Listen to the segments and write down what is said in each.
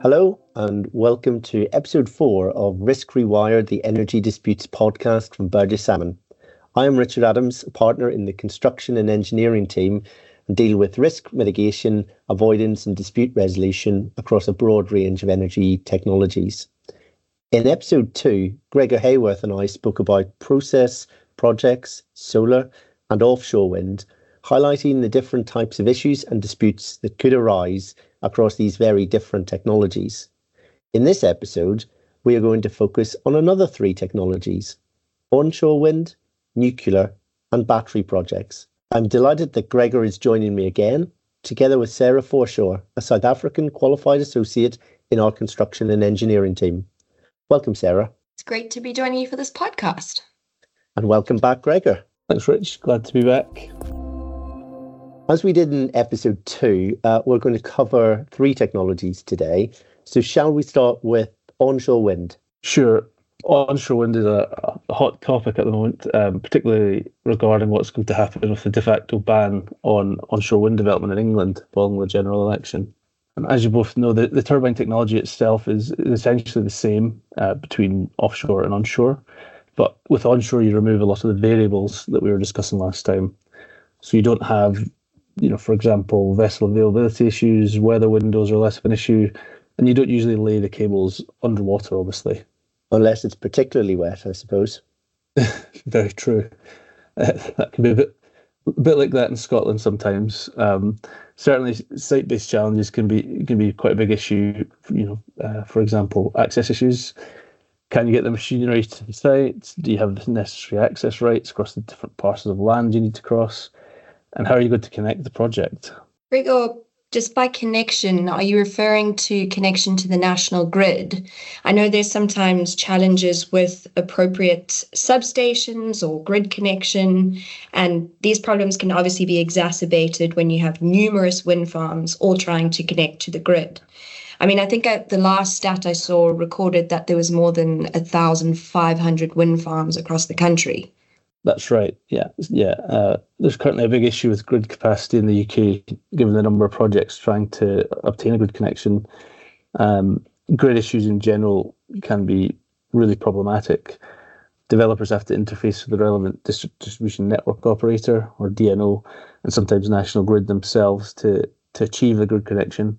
Hello, and welcome to episode 4 of Risk Rewired, the Energy Disputes podcast from Burgess Salmon. I am Richard Adams, a partner in the construction and engineering team, and deal with risk mitigation, avoidance, and dispute resolution across a broad range of energy technologies. In episode 2, Gregor Hayworth and I spoke about process, projects, solar, and offshore wind, highlighting the different types of issues and disputes that could arise across these very different technologies. In this episode, we are going to focus on another 3 technologies: onshore wind, nuclear, and battery projects. I'm delighted that Gregor is joining me again, together with Sarah Forshaw, a South African qualified associate in our construction and engineering team. Welcome, Sarah. It's great to be joining you for this podcast. And welcome back, Gregor. Thanks, Rich. Glad to be back. As we did in episode 2, we're going to cover 3 technologies today. So shall we start with onshore wind? Sure. Onshore wind is a hot topic at the moment, particularly regarding what's going to happen with the de facto ban on onshore wind development in England following the general election. And as you both know, the turbine technology itself is essentially the same between offshore and onshore. But with onshore, you remove a lot of the variables that we were discussing last time. So you don't have, for example, vessel availability issues, weather windows are less of an issue, and you don't usually lay the cables underwater, obviously. Unless it's particularly wet, I suppose. Very true. That can be a bit like that in Scotland sometimes. Certainly, site-based challenges can be quite a big issue. For example, access issues. Can you get the machinery to the site? Do you have the necessary access rights across the different parcels of land you need to cross? And how are you going to connect the project? Gregor, just by connection, are you referring to connection to the national grid? I know there's sometimes challenges with appropriate substations or grid connection, and these problems can obviously be exacerbated when you have numerous wind farms all trying to connect to the grid. I mean, I think the last stat I saw recorded that there was more than 1,500 wind farms across the country. That's right. Yeah. There's currently a big issue with grid capacity in the UK, given the number of projects trying to obtain a grid connection. Grid issues in general can be really problematic. Developers have to interface with the relevant distribution network operator, or DNO, and sometimes National Grid themselves to achieve a grid connection.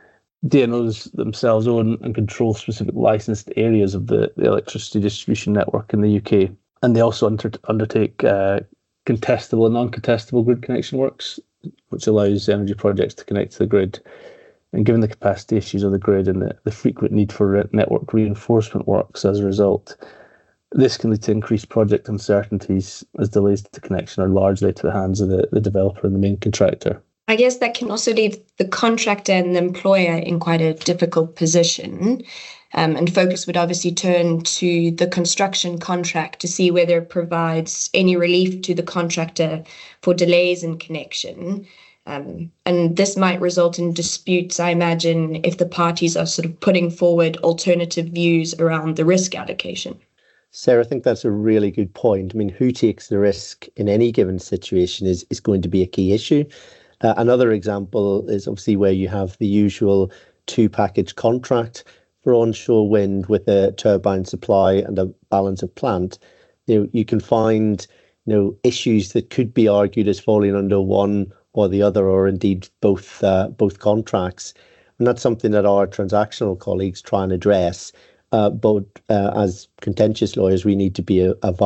DNOs themselves own and control specific licensed areas of the electricity distribution network in the UK. And they also undertake contestable and non-contestable grid connection works, which allows energy projects to connect to the grid. And given the capacity issues of the grid and the frequent need for network reinforcement works as a result, this can lead to increased project uncertainties, as delays to connection are largely to the hands of the developer and the main contractor. I guess that can also leave the contractor and the employer in quite a difficult position. And focus would obviously turn to the construction contract to see whether it provides any relief to the contractor for delays in connection. And this might result in disputes, I imagine, if the parties are sort of putting forward alternative views around the risk allocation. Sarah, I think that's a really good point. I mean, who takes the risk in any given situation is going to be a key issue. Another example is obviously where you have the usual 2-package contract for onshore wind with a turbine supply and a balance of plant. You can find issues that could be argued as falling under one or the other, or indeed both contracts. And that's something that our transactional colleagues try and address. But as contentious lawyers, we need to be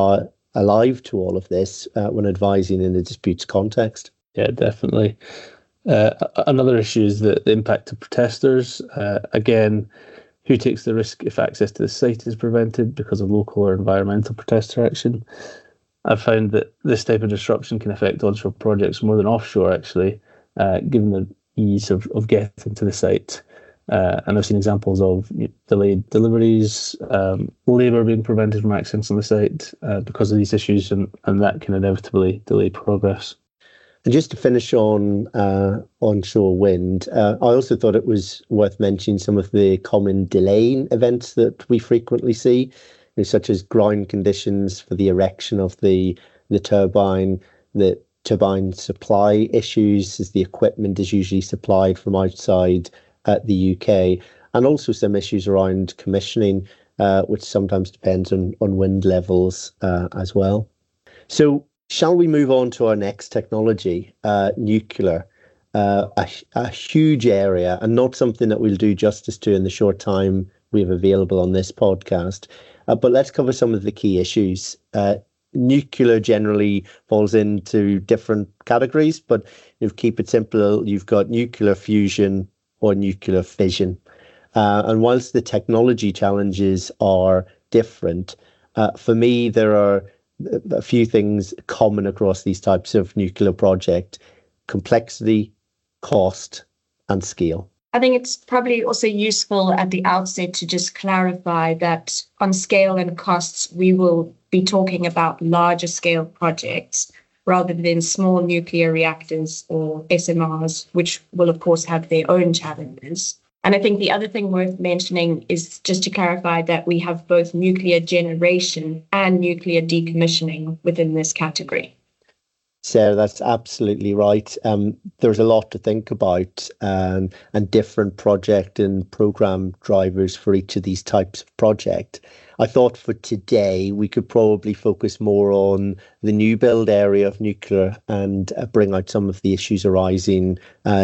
alive to all of this when advising in a disputes context. Yeah, definitely. Another issue is the impact of protesters. Again, who takes the risk if access to the site is prevented because of local or environmental protester action? I've found that this type of disruption can affect onshore projects more than offshore, actually, given the ease of getting to the site. And I've seen examples of delayed deliveries, labour being prevented from accessing the site because of these issues, and that can inevitably delay progress. And just to finish on onshore wind, I also thought it was worth mentioning some of the common delaying events that we frequently see, such as ground conditions for the erection of the turbine, the turbine supply issues, as the equipment is usually supplied from outside the UK, and also some issues around commissioning, which sometimes depends on wind levels as well. So shall we move on to our next technology, nuclear? A huge area, and not something that we'll do justice to in the short time we have available on this podcast. But let's cover some of the key issues. Nuclear generally falls into different categories, but keep it simple. You've got nuclear fusion or nuclear fission. And whilst the technology challenges are different, for me, there are a few things common across these types of nuclear project: complexity, cost, and scale. I think it's probably also useful at the outset to just clarify that on scale and costs, we will be talking about larger scale projects rather than small nuclear reactors or SMRs, which will, of course, have their own challenges. And I think the other thing worth mentioning is just to clarify that we have both nuclear generation and nuclear decommissioning within this category. Sarah, that's absolutely right. There's a lot to think about, and different project and program drivers for each of these types of project. I thought for today we could probably focus more on the new build area of nuclear and bring out some of the issues arising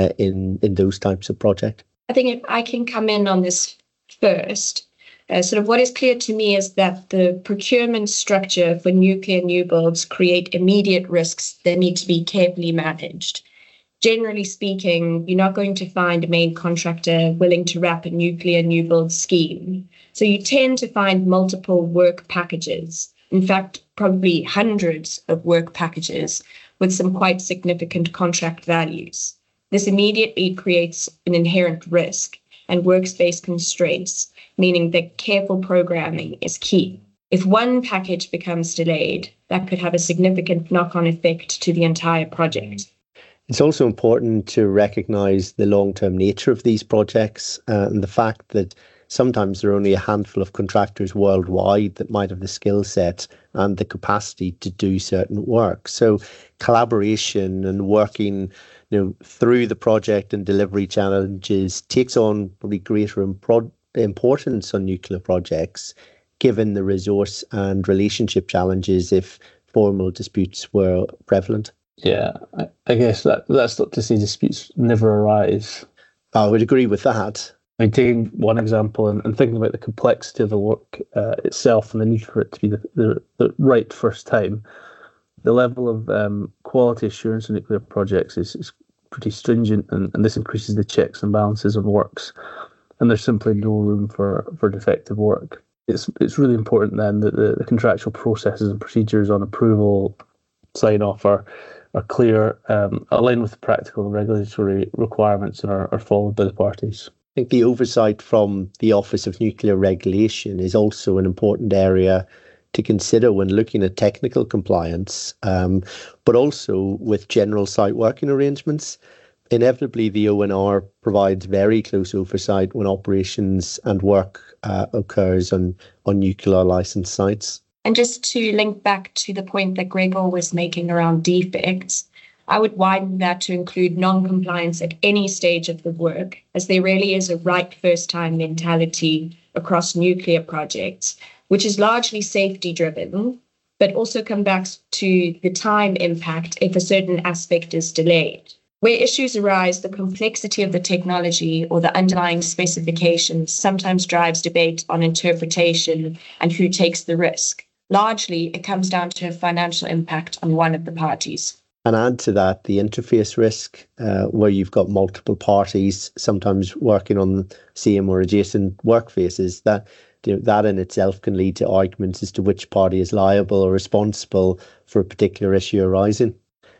in those types of project. I think if I can come in on this first. Sort of what is clear to me is that the procurement structure for nuclear new builds create immediate risks that need to be carefully managed. Generally speaking, you're not going to find a main contractor willing to wrap a nuclear new build scheme. So you tend to find multiple work packages. In fact, probably hundreds of work packages with some quite significant contract values. This immediately creates an inherent risk and workspace constraints, meaning that careful programming is key. If one package becomes delayed, that could have a significant knock-on effect to the entire project. It's also important to recognise the long-term nature of these projects and the fact that sometimes there are only a handful of contractors worldwide that might have the skill set and the capacity to do certain work. So collaboration and working through the project and delivery challenges takes on probably greater importance on nuclear projects, given the resource and relationship challenges if formal disputes were prevalent. Yeah, I guess that's not to say disputes never arise. I would agree with that. I mean, taking one example and thinking about the complexity of the work itself and the need for it to be the right first time, the level of quality assurance in nuclear projects is pretty stringent, and this increases the checks and balances on works, and there's simply no room for defective work. It's really important then that the contractual processes and procedures on approval, sign-off are clear, aligned with the practical and regulatory requirements, and are followed by the parties. I think the oversight from the Office of Nuclear Regulation is also an important area to consider when looking at technical compliance, but also with general site working arrangements. Inevitably, the ONR provides very close oversight when operations and work occurs on nuclear licensed sites. And just to link back to the point that Gregor was making around defects, I would widen that to include non-compliance at any stage of the work, as there really is a right first-time mentality across nuclear projects, which is largely safety-driven, but also comes back to the time impact if a certain aspect is delayed. Where issues arise, the complexity of the technology or the underlying specifications sometimes drives debate on interpretation and who takes the risk. Largely, it comes down to a financial impact on one of the parties. And add to that the interface risk, where you've got multiple parties sometimes working on same or adjacent work faces, that in itself can lead to arguments as to which party is liable or responsible for a particular issue arising.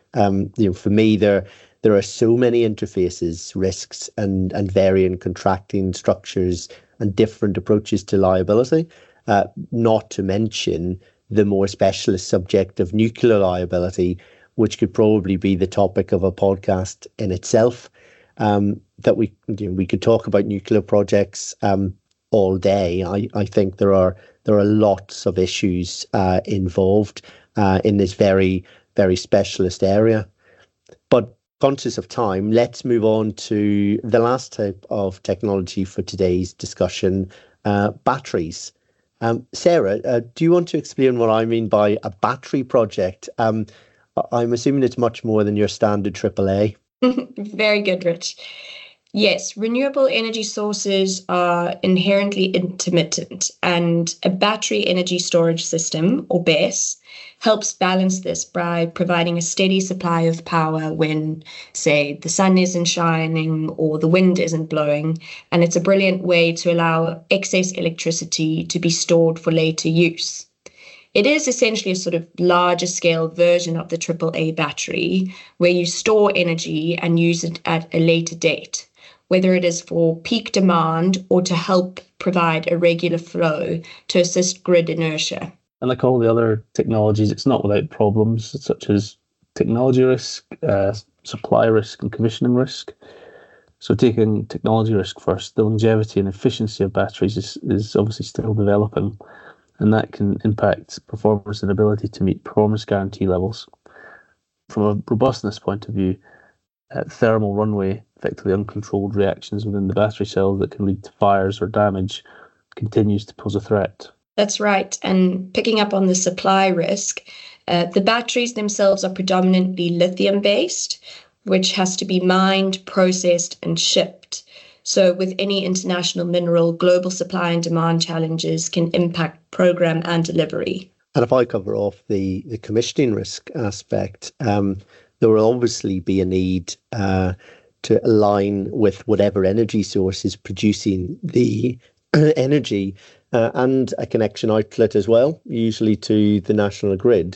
For me, there are so many interfaces, risks, and varying contracting structures and different approaches to liability, not to mention the more specialist subject of nuclear liability, which could probably be the topic of a podcast in itself. That we could talk about nuclear projects all day. I think there are lots of issues involved in this very, very specialist area. But Conscious of time, let's move on to the last type of technology for today's discussion, batteries. Sarah, do you want to explain what I mean by a battery project? I'm assuming it's much more than your standard AAA. Very good, Rich. Yes, renewable energy sources are inherently intermittent, and a battery energy storage system, or BESS, helps balance this by providing a steady supply of power when, say, the sun isn't shining or the wind isn't blowing. And it's a brilliant way to allow excess electricity to be stored for later use. It is essentially a sort of larger scale version of the AAA battery, where you store energy and use it at a later date, whether it is for peak demand or to help provide a regular flow to assist grid inertia. And like all the other technologies, it's not without problems, such as technology risk, supply risk, and commissioning risk. So taking technology risk first, the longevity and efficiency of batteries is obviously still developing, and that can impact performance and ability to meet performance guarantee levels. From a robustness point of view, thermal runaway, effectively uncontrolled reactions within the battery cells that can lead to fires or damage, continues to pose a threat. That's right. And picking up on the supply risk, the batteries themselves are predominantly lithium-based, which has to be mined, processed, and shipped. So with any international mineral, global supply and demand challenges can impact program and delivery. And if I cover off the commissioning risk aspect, there will obviously be a need to align with whatever energy source is producing the energy and a connection outlet as well, usually to the national grid.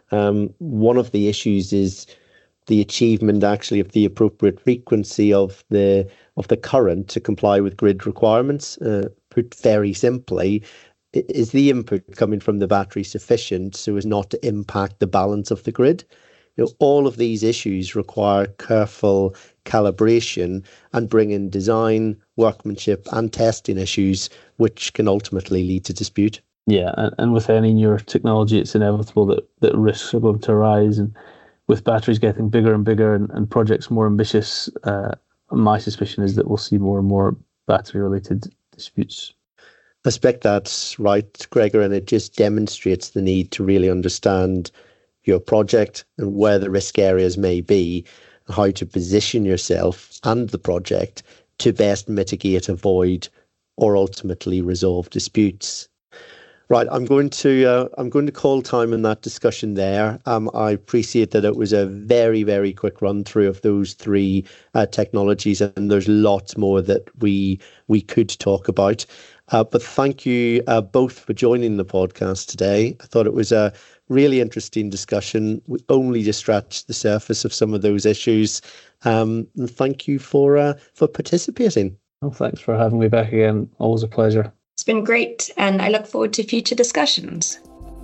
One of the issues is the achievement actually of the appropriate frequency of the current to comply with grid requirements. Put very simply, is the input coming from the battery sufficient so as not to impact the balance of the grid? All of these issues require careful calibration and bring in design, workmanship and testing issues, which can ultimately lead to dispute. Yeah, and with any newer technology, it's inevitable that risks are going to arise. And with batteries getting bigger and bigger and projects more ambitious, my suspicion is that we'll see more and more battery-related disputes. I suspect that's right, Gregor, and it just demonstrates the need to really understand your project and where the risk areas may be, and how to position yourself and the project to best mitigate, avoid, or ultimately resolve disputes. Right, I'm going to call time in that discussion there. I appreciate that it was a very, very quick run through of those three technologies, and there's lots more that we could talk about. But thank you both for joining the podcast today. I thought it was a really interesting discussion. We only just scratched the surface of some of those issues. And thank you for participating. Well, thanks for having me back again. Always a pleasure. It's been great, and I look forward to future discussions.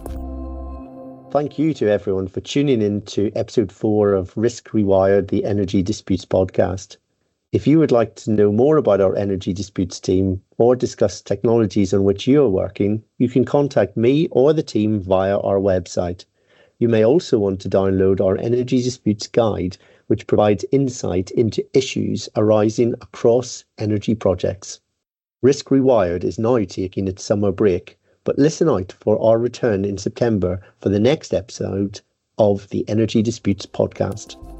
Thank you to everyone for tuning in to episode 4 of Risk Rewired, the Energy Disputes podcast. If you would like to know more about our energy disputes team or discuss technologies on which you are working, you can contact me or the team via our website. You may also want to download our Energy Disputes Guide, which provides insight into issues arising across energy projects. Risk Rewired is now taking its summer break, but listen out for our return in September for the next episode of the Energy Disputes podcast.